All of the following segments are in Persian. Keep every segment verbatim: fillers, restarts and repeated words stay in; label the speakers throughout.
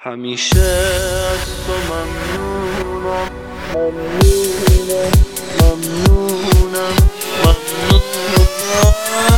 Speaker 1: همیشه از تو ممنونم ممنونم ممنونم ممنونم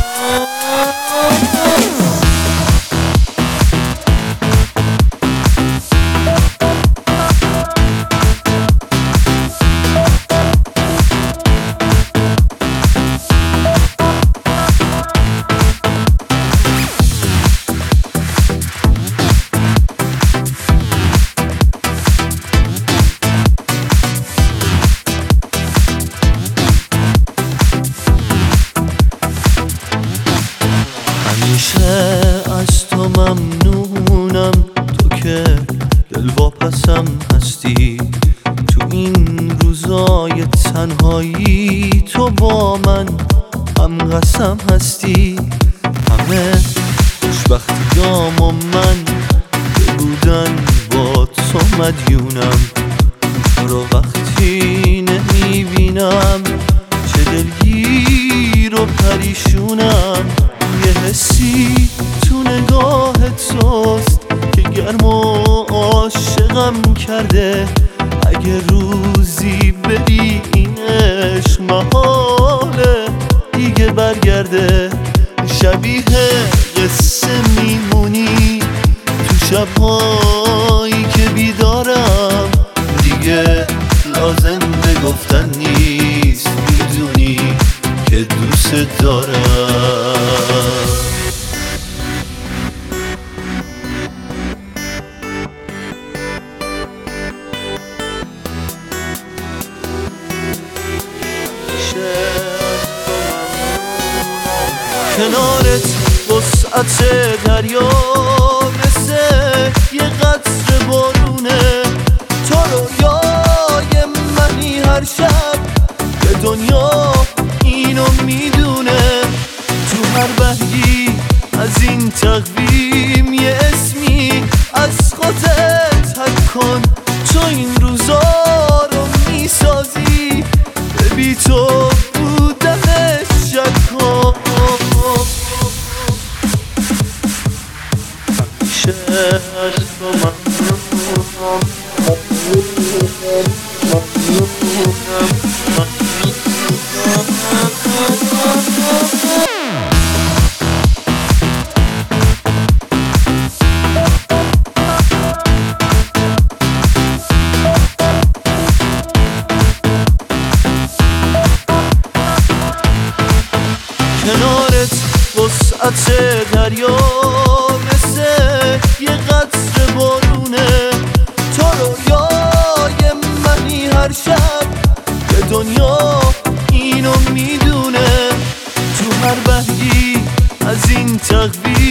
Speaker 2: از تو ممنونم، تو که دلواپسم هستی. تو این روزای تنهایی تو با من هم قسم هستی. همه خوشبختیام و من بودن با تو مدیونم. تو رو وقتی نمیبینم چه دلگیر و پریشونم. یه حسی تو نگاه توست که گرم و عاشقم کرده. اگه روزی بری این عشق محاله دیگه برگرده. شبیه قصه میمونی تو شبهایی که بیدارم. دیگه لازم به گفتن نیست، میدونی که دوست دارم. کنارت وسعت دریا مثل یه قطره بارونه. تو رویای منی هر شب، به دنیا اینو میدونه. تو هر بهی از این تقویم یه اسمی از خودت حک کن. تو این روزا رو میسازی، ببی تو بودنش شک کن. همیشه از تو ممنونم ممنونم ممنونم کنارت وسعت دریا مثل یه قطره بارونه. تو رویای منی هر شب، به دنیا اینو میدونه. تو هر بهی از این تقویم